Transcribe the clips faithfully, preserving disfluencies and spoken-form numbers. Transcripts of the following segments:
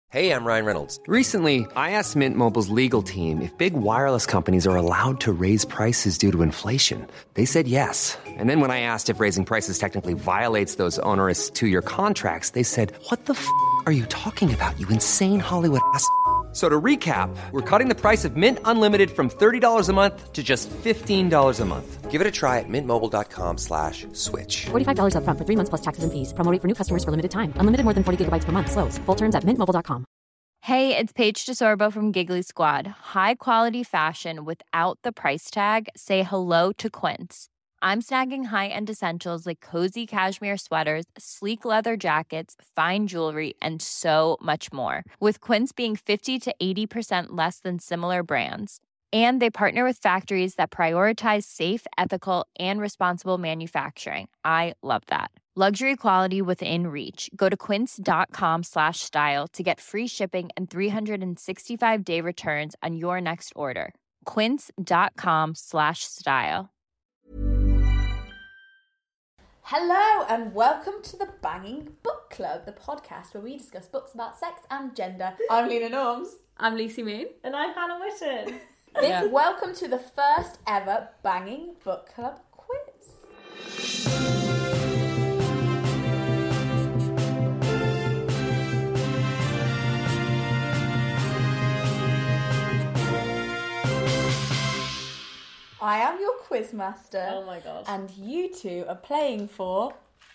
Hey, I'm Ryan Reynolds. Recently, I asked Mint Mobile's legal team if big wireless companies are allowed to raise prices due to inflation. They said yes. And then when I asked if raising prices technically violates those onerous two-year contracts, they said, what the f*** are you talking about, you insane Hollywood ass f- So to recap, we're cutting the price of Mint Unlimited from thirty dollars a month to just fifteen dollars a month. Give it a try at mintmobile.com slash switch. forty-five dollars up front for three months plus taxes and fees. Promo rate for new customers for limited time. Unlimited more than forty gigabytes per month. Slows full terms at mint mobile dot com. Hey, it's Paige DeSorbo from Giggly Squad. High quality fashion without the price tag. Say hello to Quince. I'm snagging high-end essentials like cozy cashmere sweaters, sleek leather jackets, fine jewelry, and so much more. With Quince being fifty to eighty percent less than similar brands. And they partner with factories that prioritize safe, ethical, and responsible manufacturing. I love that. Luxury quality within reach. Go to quince.com slash style to get free shipping and three sixty-five day returns on your next order. Quince.com slash style. Hello and welcome to the Banging Book Club, the podcast where we discuss books about sex and gender. I'm Lena Norms. I'm Lucy Moon. And I'm Hannah Witten. This, Yeah. Welcome to the first ever Banging Book Club quiz. I am your quiz master. Oh my god. And you two are playing for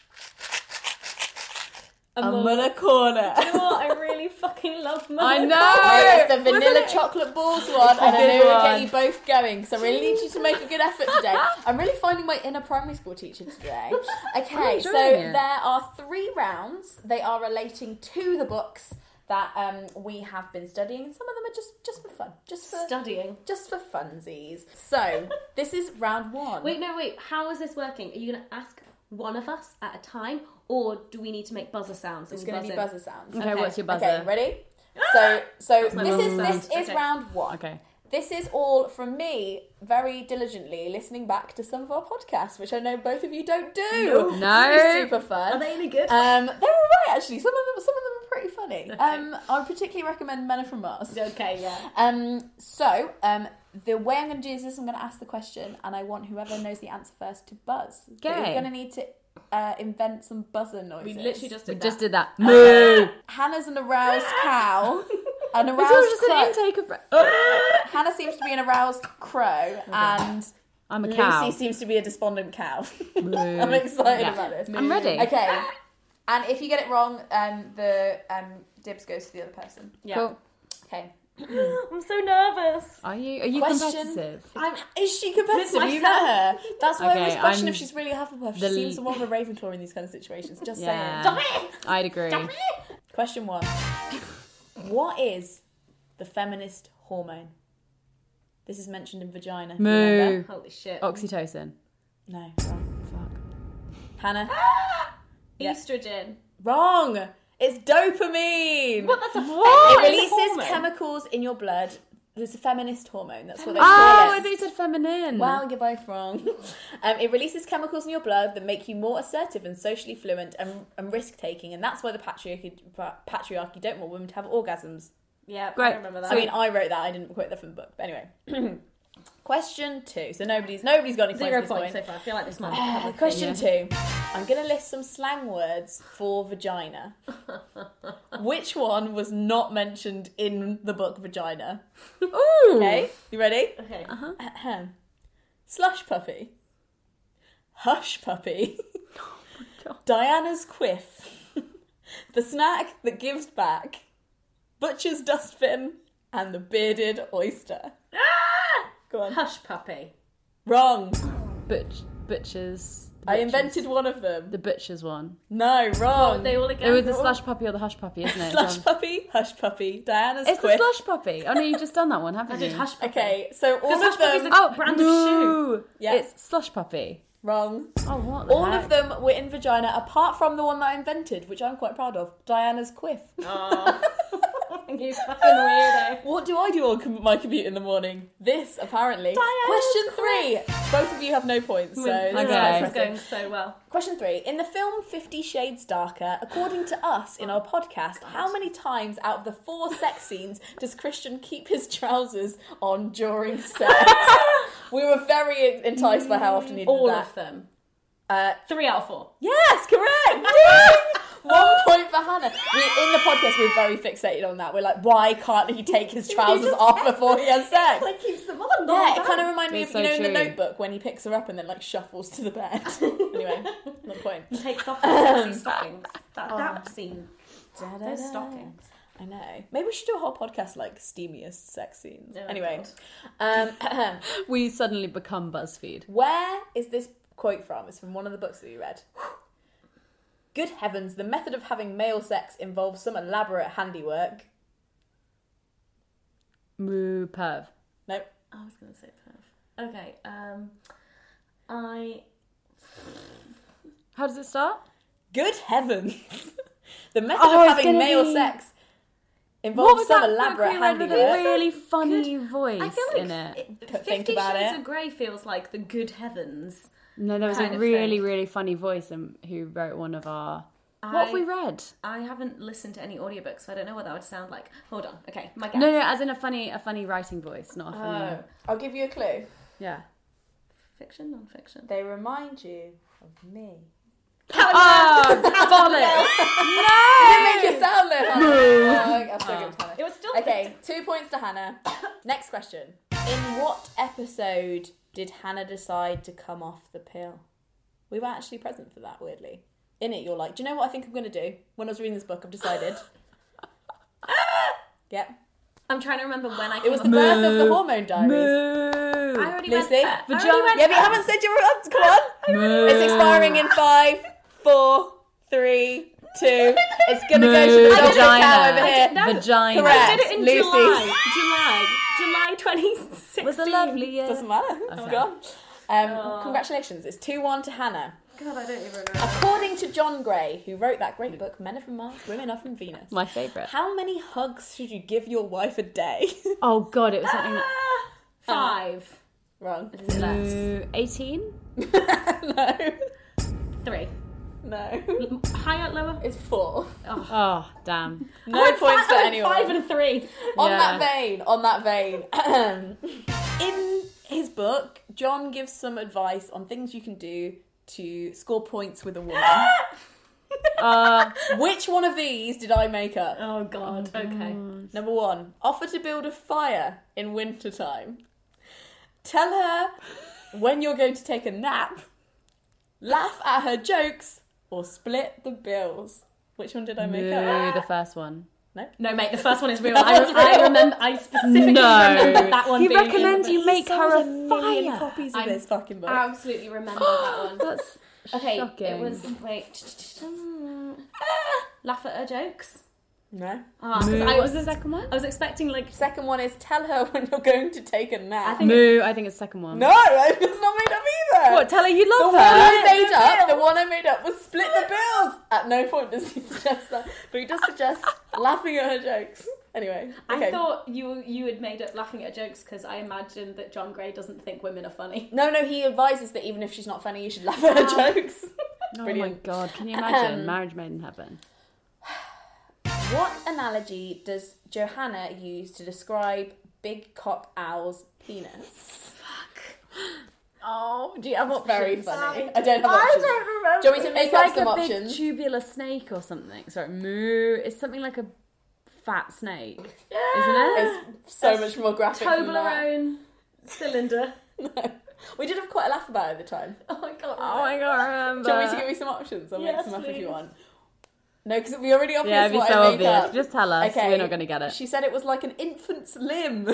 A a Muller- Muller Corner. You know what? I really fucking love Muller. I know! Oh, it's the vanilla Wasn't it? chocolate balls one, and I good know it'll one. get you both going, so I really need you to make a good effort today. I'm really finding my inner primary school teacher today. Okay, so enjoying it. there are three rounds. They are relating to the books that um, we have been studying, and some of them are just, just for fun. Just for Studying. Just for funsies. So, this is round one. Wait, no, wait. How is this working? Are you going to ask one of us at a time, or do we need to make buzzer sounds? It's and going to buzz be in? buzzer sounds. Okay, what's your buzzer? Okay, ready? So, so my this is buzzer this sound. is Okay. round one. Okay. This is all from me, very diligently listening back to some of our podcasts, which I know both of you don't do. No. This is super fun. Are they any good? Um, they're all right actually. Some of them, some of them are pretty funny. Um, I would particularly recommend Men Are From Mars. Okay, yeah. Um, so um, the way I'm going to do is this: I'm going to ask the question, and I want whoever knows the answer first to buzz. But Okay. You're going to need to uh, invent some buzzer We noises. literally just We did just that. did that. Moo! Hannah's an aroused cow. An It's aroused all just crow. an intake of... Hannah seems to be an aroused crow, and I'm a cow. Lucy seems to be a despondent cow. Moo. I'm excited Yeah. about this. I'm ready. Okay, and if you get it wrong, um, the um, dibs goes to the other person. Yeah. Cool. Okay. I'm so nervous. Are you Are you Question. competitive? I'm, is she competitive? With You met her. That's why I Okay, always question I'm if she's really a Hufflepuff. She the- seems more of a Ravenclaw in these kind of situations. Just Yeah. saying. I'd agree. Question one. What is the feminist hormone? This is mentioned in Vagina. Moo. Remember? Holy shit. Oxytocin. No, wrong. Fuck. Hannah? Yeah. Estrogen. Wrong! It's dopamine! What? That's a It feminist releases hormone? chemicals in your blood. There's a feminist hormone. That's what they Oh, call I it. thought you said feminine. Well, you're both wrong. um, it releases chemicals in your blood that make you more assertive and socially fluent and, and risk-taking, and that's why the patriarchy, patriarchy don't want women to have orgasms. Yeah, Great. I remember that. I mean, I wrote that. I didn't quote that from the book. But anyway. Question two. So nobody's nobody's got any Zero points at points this so far. I feel like this might be point. public Question opinion. two. I'm going to list some slang words for vagina. Which one was not mentioned in the book Vagina? Ooh. Okay, you ready? Okay. Ahem. Slush puppy. Hush puppy. Diana's quiff. The snack that gives back. Butcher's dustbin. And the bearded oyster. Go on. Hush puppy. Wrong. Butch, butchers. I butchers. invented one of them. The butchers one. No, wrong. They all It again. was the slush puppy or the hush puppy, isn't it? Slush Um, puppy, hush puppy, Diana's It's the quiff. slush puppy. Oh no, you've just done that one, haven't I you? did hush puppy. Okay, so all Because of hush puppy's them... a Oh, brand of no. shoe. Yeah. It's slush puppy. Wrong. Oh, what the All heck? of them were in Vagina, apart from the one that I invented, which I'm quite proud of. Diana's quiff. Oh. You You fucking weirdo. What do I do on com- my commute in the morning? This, apparently. Diana's Question three. Both of you have no points, so this is Okay. quite This is impressive. going so well. Question three. In the film Fifty Shades Darker, according to us in our podcast, how many times out of the four sex scenes does Christian keep his trousers on during sex? We were very enticed by how often he did All that. of them. Uh, Three out of four. yes, correct! Ding! One point for Hannah. We, in the podcast, we're very fixated on that. We're like, why can't he take his trousers off before he has sex? Like keeps them on. Yeah, it kind of reminded me of, It's you so know, in the true. Notebook when he picks her up and then like shuffles to the bed. Anyway, no point. He takes off his sexy stockings. That, that scene. Those stockings. I know. Maybe we should do a whole podcast like steamiest sex scenes. Oh, anyway, um, We suddenly become BuzzFeed. where is this quote from? It's from one of the books that we read. Good heavens, the method of having male sex involves some elaborate handiwork. Moo perv. Nope. I was going to say perv. Okay, um, I... How does it start? Good heavens. The method Oh, of it's having gonna male be- sex What involves was some that elaborate book we read with a handiwork. really funny Good- voice I feel like in it? Think Fifty about Shades it. of Grey feels like the good heavens. No, there was kind a of really, thing. really funny voice um, who wrote one of our... What I- have we read? I haven't listened to any audiobooks, so I don't know what that would sound like. Hold on. Okay, my guess. No, no, as in a funny, a funny writing voice, not a funny... Oh, I'll give you a clue. Yeah. Fiction, non-fiction? They remind you of me. Oh, bollocks! Didn't make it sound though, Hannah. Oh, I'll still give it to Hannah. It was still... Okay, two points to Hannah. Next question. In what episode did Hannah decide to come off the pill? We were actually present for that, weirdly. In it, you're like, do you know what I think I'm going to do? When I was reading this book, I've decided. Yep. I'm trying to remember when I came It was the up- birth of the Hormone Diaries. Moo! I already Lucy? went... I already Vagina- went... Yeah, but you haven't said your answer. Come on. Moo. It's expiring in five, four, three, two. It's going to go to the Moo. Velvet Vagina. cow over here. No, Vagina. correct. I did it in Lucy. July. July. July twenty sixteen. Was a lovely year. Doesn't matter. It's gone. Um, Congratulations. It's two one to Hannah. God, I don't even remember. According to John Gray, who wrote that great book, Men Are From Mars, Women Are From Venus. My favourite. How many hugs should you give your wife a day? Oh, God, it was something... Five. Wrong. Less. Moo... eighteen? No. Three. No. Higher, lower? It's four. Oh, damn. No I went points fi- for I went anyone. Five and three. On Yeah. that vein, on that vein. In his book, John gives some advice on things you can do to score points with a woman. Uh, Which one of these did I make up? Oh God. Okay. Number one, offer to build a fire in wintertime. Tell her when you're going to take a nap. Laugh at her jokes or split the bills. Which one did I make Moo, up? the first one. No, mate, the first one is real. That I, was I real. remember. I specifically No. remember that one. He being in recommends the you book. make her a Sold million fire. copies of I'm this fucking book. Absolutely remember that one. That's Okay, shocking. it was wait. Laugh at her jokes. No. Ah, 'cause Moo, I what was was the second one? I was expecting like Second one is tell her when you're going to take a nap. I think- Moo, I think it's the second one. No, it's not made up either. What, tell her you The love one I her? made up, the one I made up was split the bills. At no point does he suggest that, but he does suggest laughing at her jokes. Anyway, okay. I thought you you had made up laughing at jokes because I imagined that John Gray doesn't think women are funny. No, no, he advises that even if she's not funny, you should laugh at her jokes. Oh Brilliant. my God, can you imagine? Marriage made in heaven. What analogy does Johanna use to describe Big Cock Owl's penis? Oh, do you have It's very funny. I I don't have options. remember. Do you want me to make It's up like some a options? big tubular snake or something. Sorry, moo. It's something like a fat snake, isn't it? It's so much more graphic than that. Toblerone cylinder. No. We did have quite a laugh about it at the time. Oh my God. Oh my God, I remember. Do you want me to give you some options? I'll Yes, make some up if you please. want. No, because we already obvious Yeah, it'd be what so I made obvious. up. Just tell us. Okay. We're not going to get it. She said it was like an infant's limb.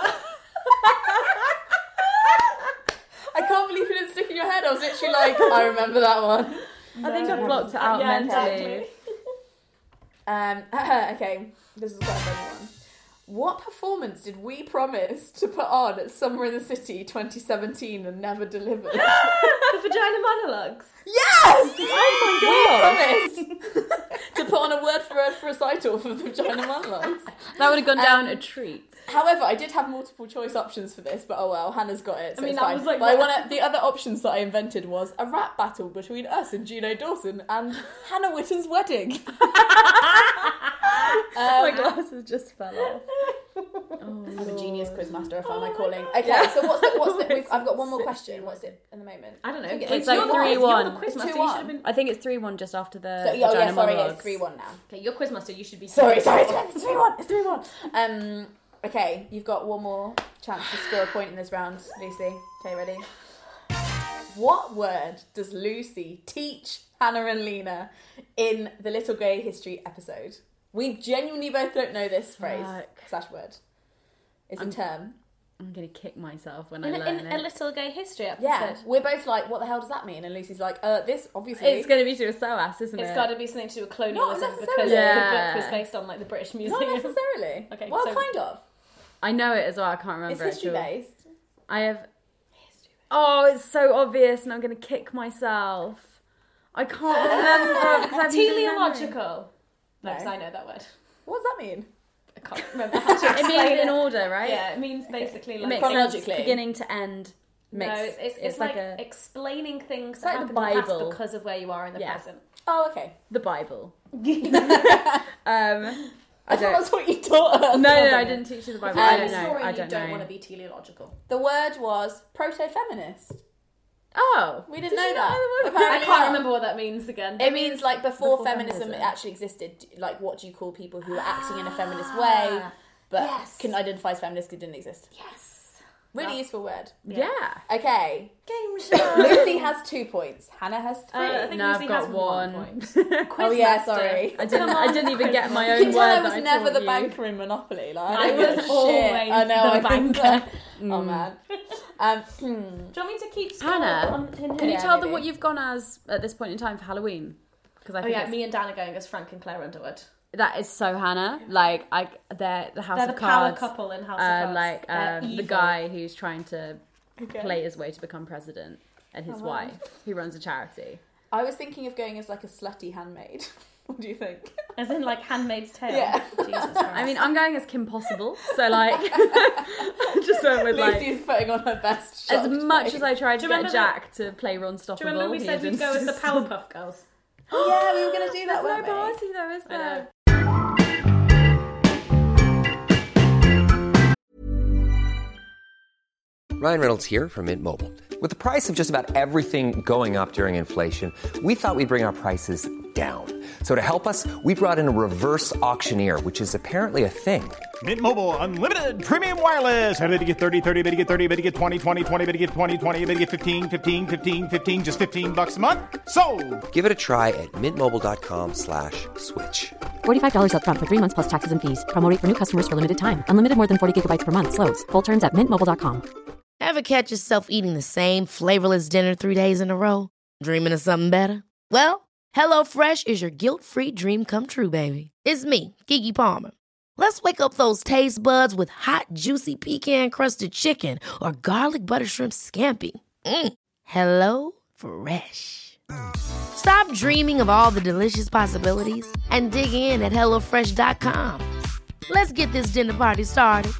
I can't believe it didn't stick in your head. I was literally like, I remember that one. I think I blocked it out Yeah, mentally. exactly. Um, okay, this is quite a funny one. What performance did we promise to put on at Summer in the City twenty seventeen and never delivered? The vagina monologues. Yes! Oh my We promised to put on a word for word recital for the vagina monologues. That would have gone down Um, a treat. However, I did have multiple choice options for this, but oh well, Hannah's got it, so I mean, it's that fine. was like but I what- want to. The other options that I invented was a rap battle between us and Juno Dawson and Hannah Witten's wedding. My um, glasses just fell off. I'm a genius quizmaster, I found my calling. Okay, so what's the, what's the, we've, I've got one more question. What's it in the moment? I don't know. It's you're like the three quiz- one. You're the It's quizmaster. two You should one. have been. I think it's three one just after the So, oh vagina yeah, sorry, monologues. it's three one now. Okay, you're quizmaster. You should be. Sorry, sorry, sorry, it's three one. It's three one. Um, okay, you've got one more chance to score a point in this round, Lucy. Okay, ready? What word does Lucy teach Hannah and Lena in the Little Grey History episode? We genuinely both don't know this phrase Fuck. slash word. It's a I'm- term. I'm gonna kick myself when In, I learn in it. a little gay history episode. Yeah, we're both like, what the hell does that mean? And Lucy's like, uh, this obviously. It's gonna be to a S O A S, isn't It's it? got to be something to do with colonialism Not because necessarily. Yeah. the book was based on like the British Museum. Not necessarily. Okay, well, so- kind of. I know it as well. I can't remember. It's history actually. based. I have. Oh, it's so obvious, and I'm gonna kick myself. I can't remember. because I've used memory. Teleological. No, No. because I know that word. What does that mean? I can't remember how to It explain means it. in order, right? Yeah, it means basically It like makes Chronologically. sense, beginning to end. No, Mixed. it's, it's, it's, like, a explaining things It's that like the happen in the Bible. past because of where you are in the Yeah. present. Oh, okay. the Bible. um, I, I thought don't. that's what you taught us. No, no, wasn't I it? didn't teach you the Bible. Um, I I'm don't a know. historian, I you don't don't know. want to be teleological. The word was proto-feminist. Oh, We didn't Did know you that. know the word? I Apparently can't not. remember what that means again. It means like before, Before feminism, feminism. actually existed. Like, what do you call people who are acting in a feminist way, but yes. can identify as feminist because it didn't exist? Yes. Really useful word. yeah. Okay, Game show. Lucy has two points. Hannah has three. Uh, I think No, Lucy I've got has one one. point. oh yeah, Quizmaster. sorry. I didn't. I didn't even get my You own can word tell I that was I never taught the you. banker in Monopoly. Like, I don't give was a shit. always I know, the I think banker. so. Oh man. Um, Do you want me to keep score Hannah, on in Can you Yeah, tell them maybe. what you've gone as at this point in time for Halloween? Because I Oh think yeah, it's- me and Dan are going as Frank and Claire Underwood. that is so Hannah. Like I, they're the House They're of the power Cards. couple in House uh, of Cards. like They're um, the evil. guy who's trying to Okay. play his way to become president, and his wife who runs a charity. I was thinking of going as like a slutty handmaid. What do you think? As in like Handmaid's Tale. Yeah. Jesus Christ. I mean, I'm going as Kim Possible, so like, just went with like Lucy's putting on her best. as shocked much face. as I tried to Do you get remember Jack to play Ron do Stoppable. you remember we he said is we'd go as the insistent. Powerpuff Girls? Oh yeah, we were going to do that. There's no weren't we? party though, is I there? know. Ryan Reynolds here from Mint Mobile. With the price of just about everything going up during inflation, we thought we'd bring our prices down. So to help us, we brought in a reverse auctioneer, which is apparently a thing. Mint Mobile Unlimited Premium Wireless. How to get thirty, thirty, how to get thirty, how to get twenty, twenty, twenty, how to get twenty, twenty, how to get fifteen, fifteen, fifteen, fifteen, just fifteen bucks a month? Sold! Give it a try at mintmobile.com slash switch. forty-five dollars up front for three months plus taxes and fees. Promo rate for new customers for limited time. Unlimited more than forty gigabytes per month. Slows full terms at mint mobile dot com. Ever catch yourself eating the same flavorless dinner three days in a row? Dreaming of something better? Well, HelloFresh is your guilt-free dream come true, baby. It's me, Keke Palmer. Let's wake up those taste buds with hot, juicy pecan-crusted chicken or garlic butter shrimp scampi. Mm. Hello Fresh. Stop dreaming of all the delicious possibilities and dig in at hello fresh dot com. Let's get this dinner party started.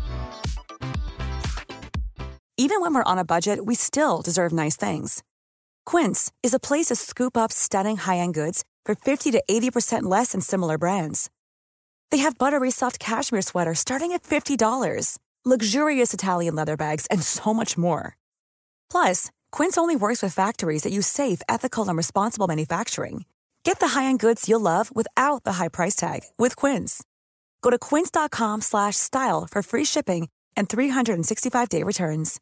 Even when we're on a budget, we still deserve nice things. Quince is a place to scoop up stunning high-end goods for fifty to eighty percent less than similar brands. They have buttery soft cashmere sweaters starting at fifty dollars, luxurious Italian leather bags, and so much more. Plus, Quince only works with factories that use safe, ethical, and responsible manufacturing. Get the high-end goods you'll love without the high price tag with Quince. Go to quince.com slash style for free shipping and three sixty-five day returns.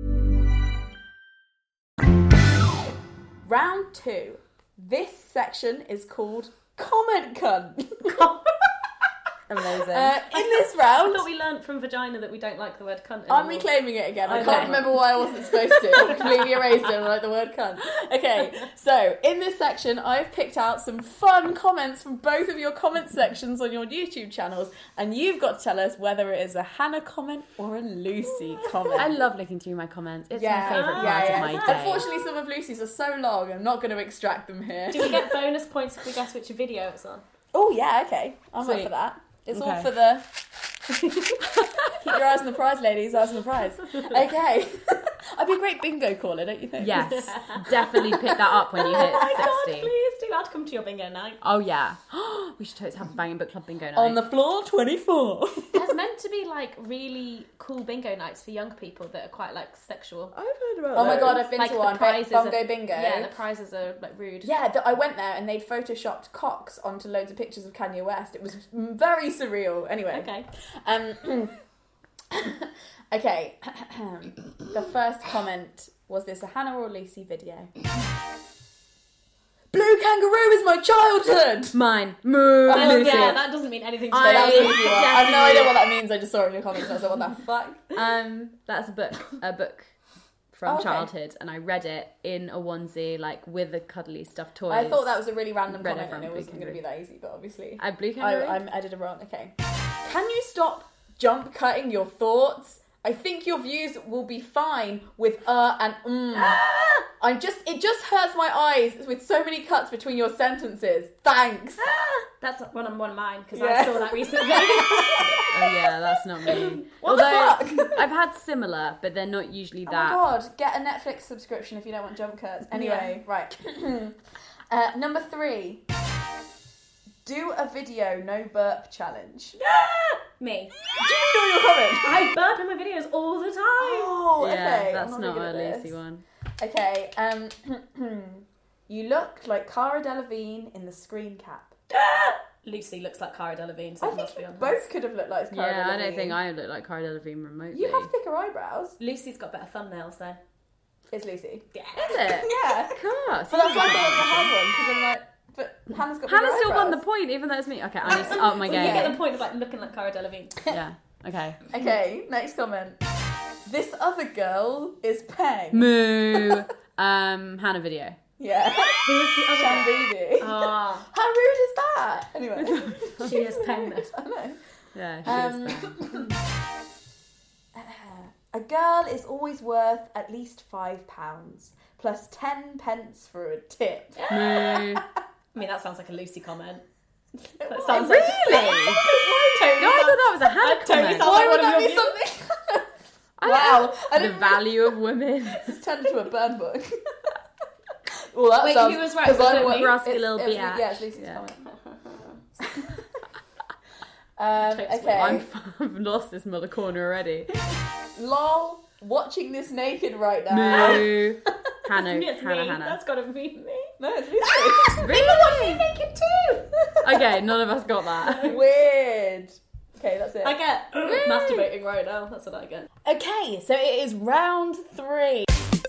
Round two. This section is called Comment Cunt. Amazing. Uh, in this I round, thought we learned from vagina that we don't like the word cunt anymore. I'm reclaiming it again. I Okay. can't remember why I wasn't supposed to. I completely erased it and I like the word cunt. Okay, so in this section, I've picked out some fun comments from both of your comment sections on your YouTube channels, and you've got to tell us whether it is a Hannah comment or a Lucy comment. I love looking through my comments. It's Yeah, my favourite yeah, part yeah. of my day. Unfortunately, some of Lucy's are so long, I'm not going to extract them here. Do we get bonus points if we guess which video it's on? Oh, yeah, okay. I'm up Sweet. for that. It's all Okay. for the... Keep your eyes on the prize, ladies. Eyes on the prize. Okay. I'd be a great bingo caller, don't you think? Yes, definitely pick that up when you hit Oh my god, sixty. please do. I'd come to your bingo night. Oh yeah, we should totally have a banging book club bingo night. On the floor, twenty-four. There's meant to be like really cool bingo nights for young people that are quite like sexual. I've heard about Oh my god, I've been Like to the one. prizes Bongo are- bingo. Yeah, the prizes are like rude. Yeah, th- I went there and they'd photoshopped cocks onto loads of pictures of Kanye West. It was very surreal. Anyway. Okay. Um, okay. The first comment was this a Hannah or Lucy video? Blue kangaroo is my childhood! Mine. Moo. Oh, Lucy. yeah, that doesn't mean anything to I- So that was me. the easy one. I have no idea what that means. I just saw it in your comments. I was like, what the fuck? Um, that's a book. A book from Oh, okay. childhood, and I read it in a onesie, like with a cuddly stuffed toys. I thought that was a really random Read it comment from and it Blue wasn't going to be that easy, but obviously. A blue I, kangaroo. I'm, I did it wrong. Okay. Can you stop jump cutting your thoughts? I think your views will be fine with uh and mm. I'm just it just hurts my eyes with so many cuts between your sentences. Thanks. That's one of one of mine because Yeah. I saw that recently. Oh yeah, that's not me. What the Although fuck? I've had similar, but they're not usually Oh that. my god, get a Netflix subscription if you don't want jump cuts. Anyway, right. uh, number three. Do a video no burp challenge. Me. Do you know your comment? I burp in my videos all the time. Oh, okay. Yeah, I'm that's not not really a good at Lucy this. one. Okay, um, you look like Cara Delevingne in the screen cap. Lucy looks like Cara Delevingne, so I it think must be you on her. both could have looked like Cara Yeah, I Delevingne. don't think I look like Cara Delevingne remotely. You have thicker eyebrows. Lucy's got better thumbnails though. It's Lucy. Yeah. Is it? Yeah. Cool. But that's why I thought you had one, because I'm like, but Hannah's got Hannah bigger still won the eyebrows. point, even though it's me. Okay, I need to up my Well, game. you get the point of like looking like Cara Delevingne. Yeah. Okay. Okay, next comment. This other girl is Peng. Moo. um, Hannah video. Yeah. Who's the other girl? Shamboody. Ah, How rude is that? Anyway. she is Peng. I know. Yeah, she Um, was there. A girl is always worth at least five pounds plus ten pence for a tip. Moo. I mean, that sounds like a Lucy comment. That Why? sounds Really? like totally. No, I thought that was a Hannah That totally comment. sounds Why like would one that of be your something? I Wow. don't I know. The didn't- value of women. It's turned into a burn book. Well, that Wait, sounds, who was right? 'cause Was I it want- me? Rusty it's- little it was- biatch. Yeah, it's Lucy's Yeah. comment. um, okay. I'm, I've lost this mother corner already. Lol, watching this naked right now. Moo. Hannah, It's Hannah, me. Hannah. That's got to be me. No, it's Lucy. Really? Naked too. Okay, none of us got that. Weird. Okay, that's it. I get masturbating right now. That's what I get. Okay, so it is round three.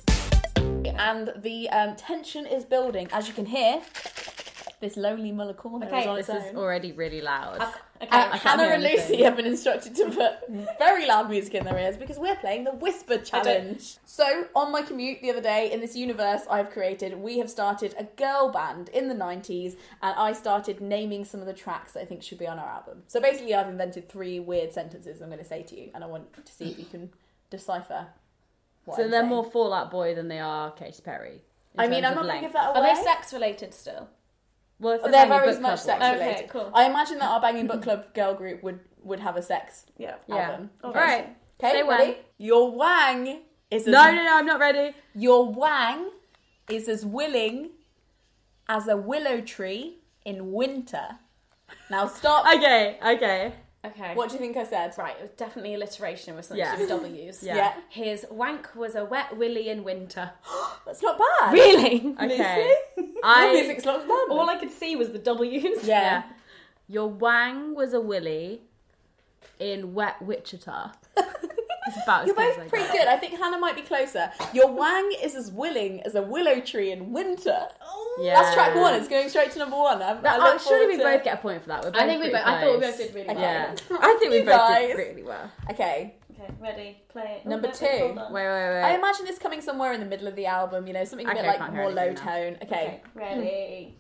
And the um, tension is building. As you can hear, this lonely Muller corner Okay, is on This its is own. already really loud. Okay. Uh, I can't Hannah hear and anything. Lucy have been instructed to put very loud music in their ears because we're playing the Whisper Challenge. So, on my commute the other day, in this universe I've created, we have started a girl band in the nineties, and I started naming some of the tracks that I think should be on our album. So basically I've invented three weird sentences I'm going to say to you, and I want to see if you can decipher what So I'm they're saying. more Fall Out Boy than they are Katy Perry. in I mean, terms I'm of not going to length. give that Are away. they sex related still? Well, it's a They're Banging very Book much Club sex one. Okay, related. cool. I imagine that our Banging Book Club girl group would, would have a sex Yeah. Yeah. album. All right. Okay, Say ready? when. Your wang is as No, no, no, I'm not ready. Your wang is as willing as a willow tree in winter. Now stop. Okay, okay. Okay. What do you think I said? Right, it was definitely alliteration with some Yeah. two W's. Yeah. Yeah. His wank was a wet willy in winter. That's not bad. Really? Okay. Your I, music's not bad. All I could see was the W's. yeah. yeah. Your wang was a willy in wet Wichita. It's about as You're good as both I pretty got. good. I think Hannah might be closer. Your wang is as willing as a willow tree in winter. Oh Yeah. That's track one. It's going straight to number one. I'm, That, I look oh, surely we forward to- both get a point for that. We're both I think we pretty both. I thought we close. both did really well. Yeah. I think we You both guys. did really well. Okay. Okay, ready, play. Oh, Number no, two. hold on. Wait, wait, wait. I imagine this coming somewhere in the middle of the album, you know, something a bit Okay, like can't hear more low anything now. tone. Okay. Okay, ready.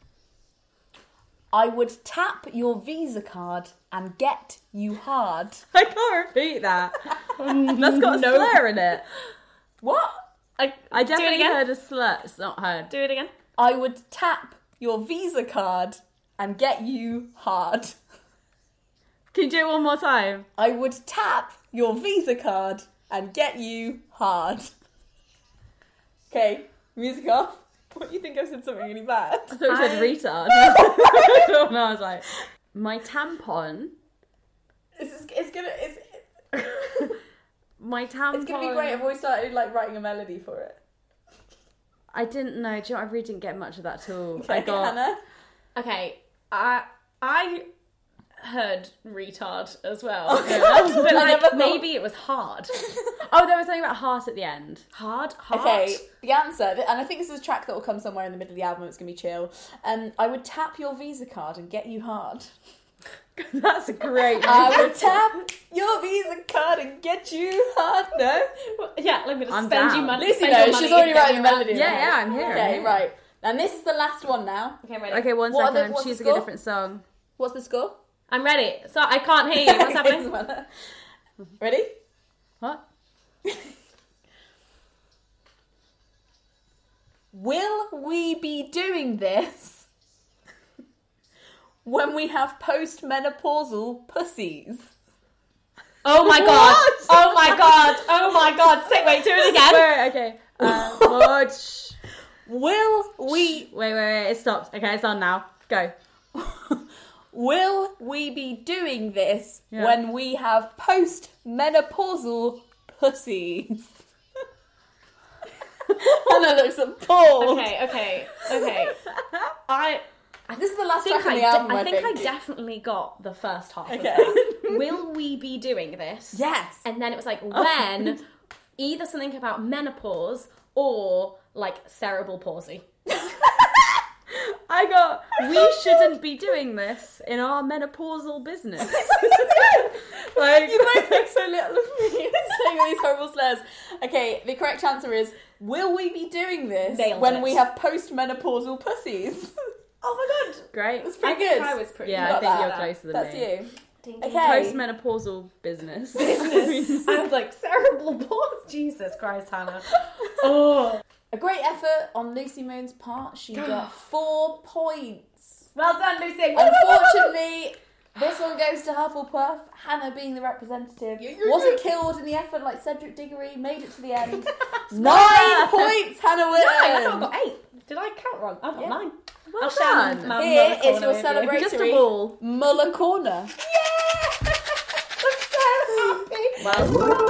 I would tap your Visa card and get you hard. I can't repeat that. That's got a No. slur in it. What? I, I do it definitely again. heard a slur. It's not heard. Do it again. I would tap your Visa card and get you hard. Can you do it one more time? I would tap your Visa card and get you hard. Okay, music off. What do you think? I've said something really bad? I thought you said I- retard. I don't know. I was like, my tampon. This is, it's gonna, it's, My tampon. it's gonna be great. I've always started like writing a melody for it. I didn't know. Do you know, I really didn't get much of that at all. Okay, I got. Hannah. Okay, I I heard retard as well. Okay. But I like, never thought- maybe it was hard. Oh, there was something about heart at the end. Hard? Hard? Okay, the answer, and I think this is a track that will come somewhere in the middle of the album. It's gonna be chill. Um, I would tap your Visa card and get you hard. That's a great. I would tap your Visa card and get you hard. No, Yeah, I'm going to I'm spend down. you money. Lucy spend your knows. money She's already and get writing you the around. melody. Yeah, yeah, I'm here, I'm Okay, here. right. And this is the last one now. Okay, I'm ready. Okay, one What are second. the- I'm what's the choosing a score? different song. What's the score? I'm ready. So I can't hear you. What's happening? Ready? What? Will we be doing this when we have postmenopausal pussies? Oh my god. Oh my god. Oh my god. Say, wait, do it again. Wait, okay. Uh, what? Shh. Will we Wait, wait, wait. It stopped. Okay, it's on now. Go. will we be doing this Yeah. when we have postmenopausal pussies? Hannah looks appalled. Okay, okay, okay. I This is the last think track on I, the album, de- I, I think I think. definitely got the first half Okay. of that. Will we be doing this? Yes. And then it was like, when, either something about menopause or like cerebral palsy. I got. We shouldn't be doing this in our menopausal business. Like, you both think so little of me saying all these horrible slurs. Okay, the correct answer is, will we be doing this Nailed when it. we have postmenopausal pussies? Oh my god. Great. That's I pretty think good. I was pretty Yeah, You I got think you're that. closer than That's me. you. Ding, ding, Okay. Postmenopausal business. I was like, cerebral palsy. Jesus Christ, Hannah. Oh. A great effort on Lucy Moon's part. She got four points. Well done, Lucy. Unfortunately, this one goes to Hufflepuff. Hannah, being the representative, wasn't killed in the effort like Cedric Diggory, made it to the end. Nine points, Hannah Nine. I Whitten. thought I got eight. Did I count wrong? I've got Yeah. nine. Well I'll share done. my Here Muller is corner your with you. celebratory Just a ball. Muller corner. Yeah! I'm so happy. Well,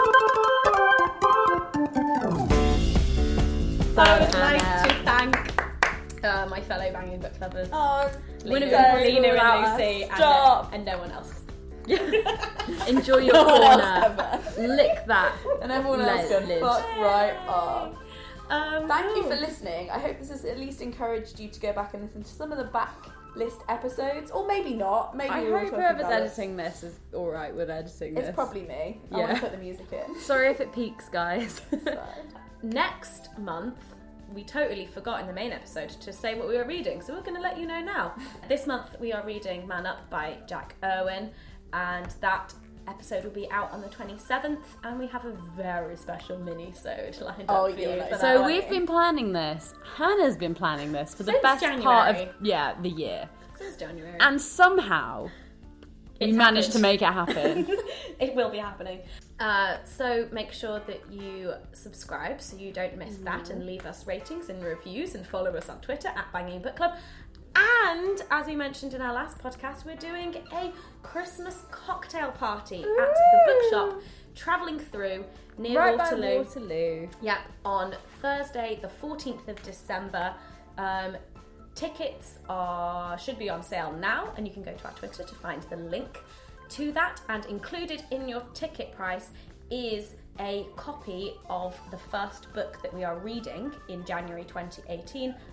I would Hannah. like to thank uh, my fellow Banging Book Lovers, Oh, Lena, so Lena without and us. Lucy, and, Stop. and no one else. enjoy your No one else corner. ever. Lick that. And everyone else Lid. can Lid. fuck right off. Um, Thank you cool. for listening. I hope this has at least encouraged you to go back and listen to some of the backlist episodes, or maybe not. Maybe I we were hope talking whoever's about it. editing this is alright with editing It's this. probably me. I Yeah. want to put the music in. Sorry if it peaks, guys. So. Next month, we totally forgot in the main episode to say what we were reading, so we're going to let you know now. This month we are reading Man Up by Jack Irwin, and that episode will be out on the twenty-seventh, and we have a very special mini-sode lined Oh, up for yeah, you. like for that. So that we've one. been planning this. Hannah's been planning this for the Since best part of January. yeah the year, Since January. and somehow we It's managed to happened. make it happen. It will be happening. Uh, so make sure that you subscribe so you don't miss that, and leave us ratings and reviews, and follow us on Twitter at Banging Book Club. And as we mentioned in our last podcast, we're doing a Christmas cocktail party at the bookshop, travelling through near right by Waterloo. Waterloo. Yep, on Thursday, the fourteenth of December. Um, tickets are should be on sale now, and you can go to our Twitter to find the link to that. And included in your ticket price is a copy of the first book that we are reading in January twenty eighteen,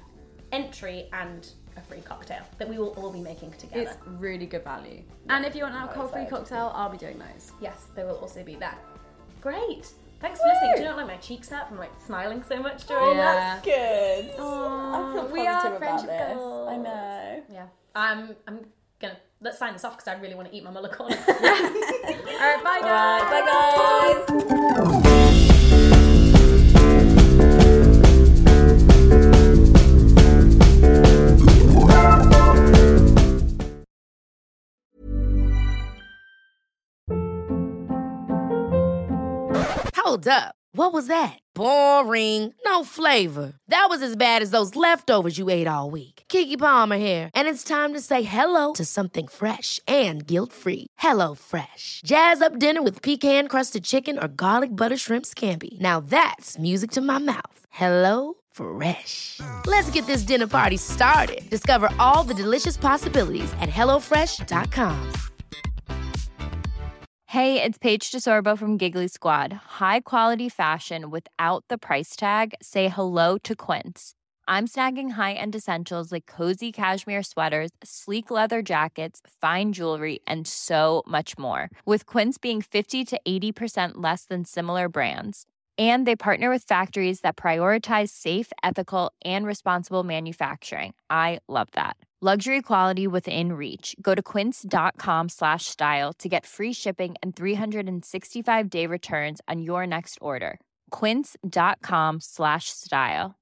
entry and a free cocktail that we will all be making together. It's really good value. And if you want an alcohol-free cocktail, I'll be doing those. Yes, they will also be there. Great. Thanks for listening. Do you not like my cheeks hurt from like smiling so much during Oh, that? that's good. Aww, I feel we positive are about friendship this. goals. I know. Yeah. Um, I'm gonna let's sign this off because I really want to eat my Muller corn. All right, bye guys. Bye guys. Hold up. What was that? Boring. No flavor. That was as bad as those leftovers you ate all week. Keke Palmer here, and it's time to say hello to something fresh and guilt-free. Hello Fresh. Jazz up dinner with pecan-crusted chicken or garlic butter shrimp scampi. Now that's music to my mouth. Hello Fresh. Let's get this dinner party started. Discover all the delicious possibilities at hello fresh dot com. Hey, it's Paige DeSorbo from Giggly Squad. High quality fashion without the price tag. Say hello to Quince. I'm snagging high-end essentials like cozy cashmere sweaters, sleek leather jackets, fine jewelry, and so much more. With Quince being fifty to eighty percent less than similar brands. And they partner with factories that prioritize safe, ethical, and responsible manufacturing. I love that. Luxury quality within reach. Go to quince.com slash style to get free shipping and three sixty-five day returns on your next order. Quince.com slash style.